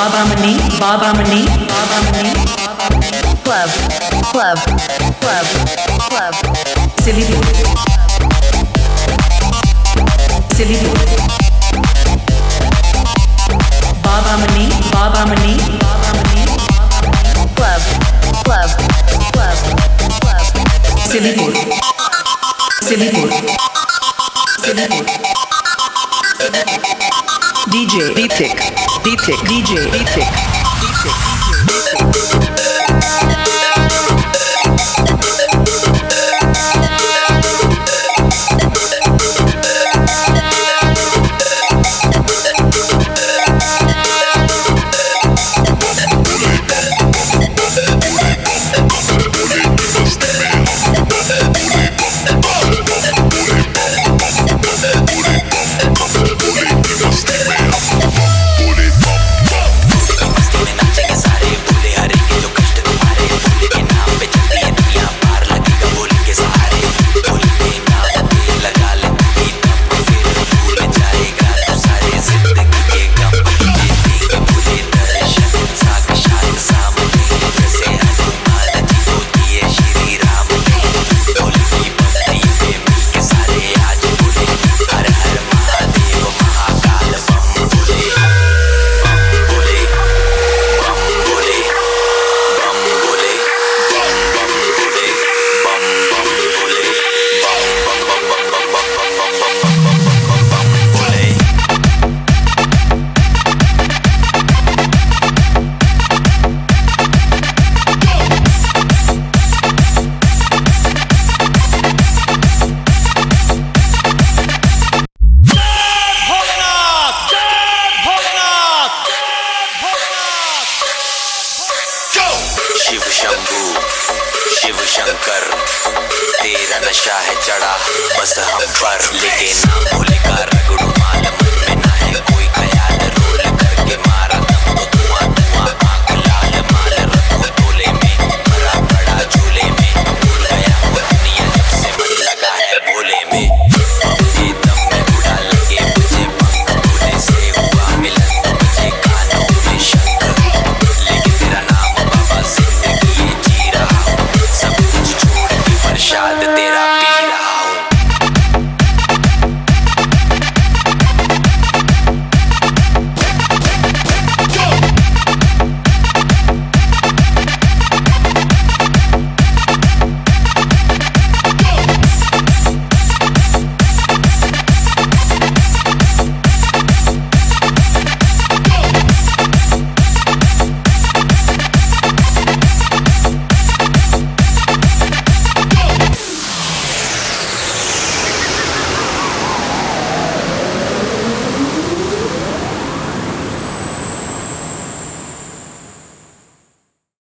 Babamani, Babamani, Babamani, Club, Club, Club, Club, Sillywood, Sillywood, Babamani, Babamani, Babamani, Club, Club, Club, Club, Sillywood, Sillywood, Sillywood, DJ Deeptik, Deeptik, DJ Deeptik, Deeptik, Shiv Shambhu Shiv Shankar तेरा नशा है चढ़ा बस हम पर लेके नाम भोले का रगड़ू